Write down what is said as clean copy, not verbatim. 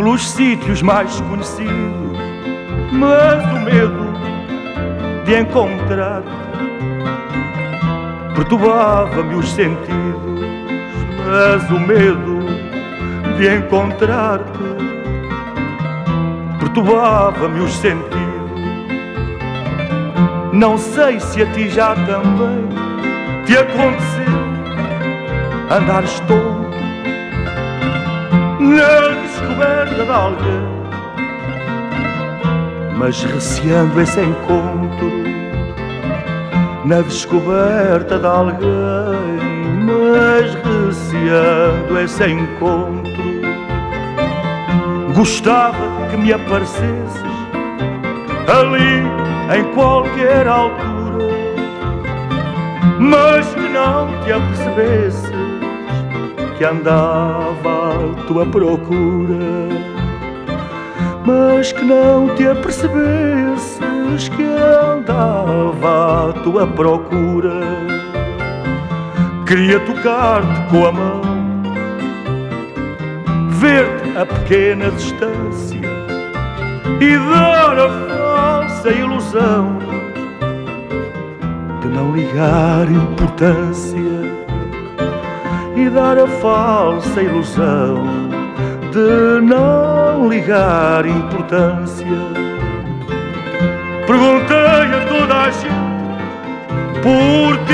pelos sítios mais conhecidos, mas o medo de encontrar perturbava-me os sentidos, mas o medo de encontrar-te perturbava-me os sentidos. Não sei se a ti já também te aconteceu andares tonto na descoberta de alguém, mas receando esse encontro. Na descoberta de alguém, mas receando esse encontro. Gostava que me aparecesses ali em qualquer altura, mas que não te apercebesses que andava à tua procura, mas que não te apercebesses que andava à tua procura. Queria tocar-te com a mão, ver-te a pequena distância e dar a falsa ilusão de não ligar importância, e dar a falsa ilusão de não ligar importância. Perguntei a toda a gente por